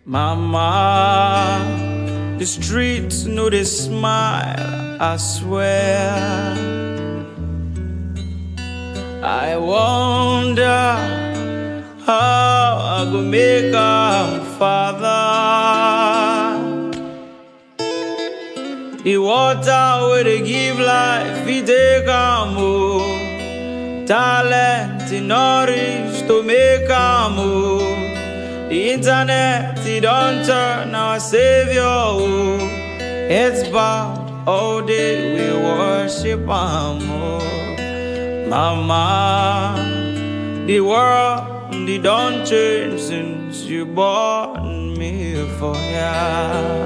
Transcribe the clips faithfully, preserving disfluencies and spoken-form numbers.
Mama, the streets know they smile, I swear. I wonder how I go make am father. The water where they give life, it take am oh. Talent in nourish to make am oh. The internet, it don't turn our savior oh. Heads bowed all day, we worship am oh. Mama, the world, it don't change since you born me for ya.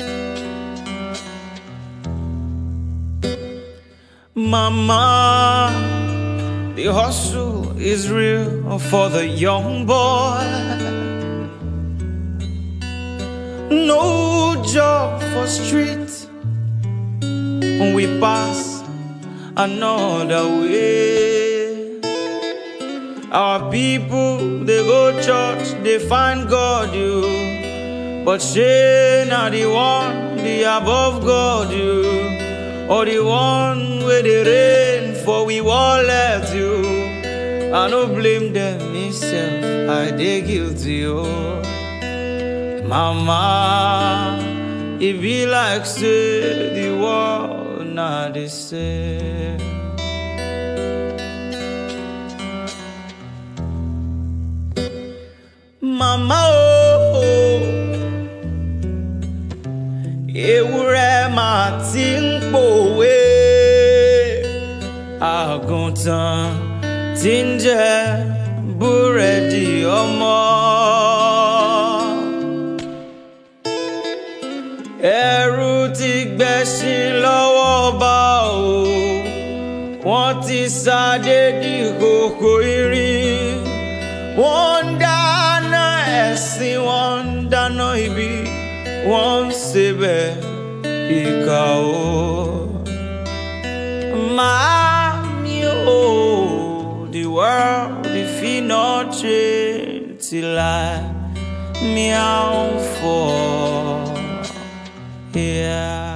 Mama, the hustle is real for the young boy. No job for street when we pass another way. Our people, they go church, they find God, you. But she not the one, the above God, you. Or the one where they rain for we won't let you. I don't blame them myself, I they guilty, oh. Mama, it be like say the world not the same. Mama, oh, ewúrẹ́ máa ti ń pòwe, àgùntàn tí ń jẹ búrẹ́dì ọmọ. Ẹrú ti gbẹ̀sìn lọ́wọ́ ọba o, wọ́n ti ṣàdédì kòkò irin. Wọ́n ń dáná ẹ̀sìn, wọ́n ń dáná ibi, wọ́n ń ṣebẹ̀ ìkà o. Màámi o, the world if e no change till I meow for. Yeah.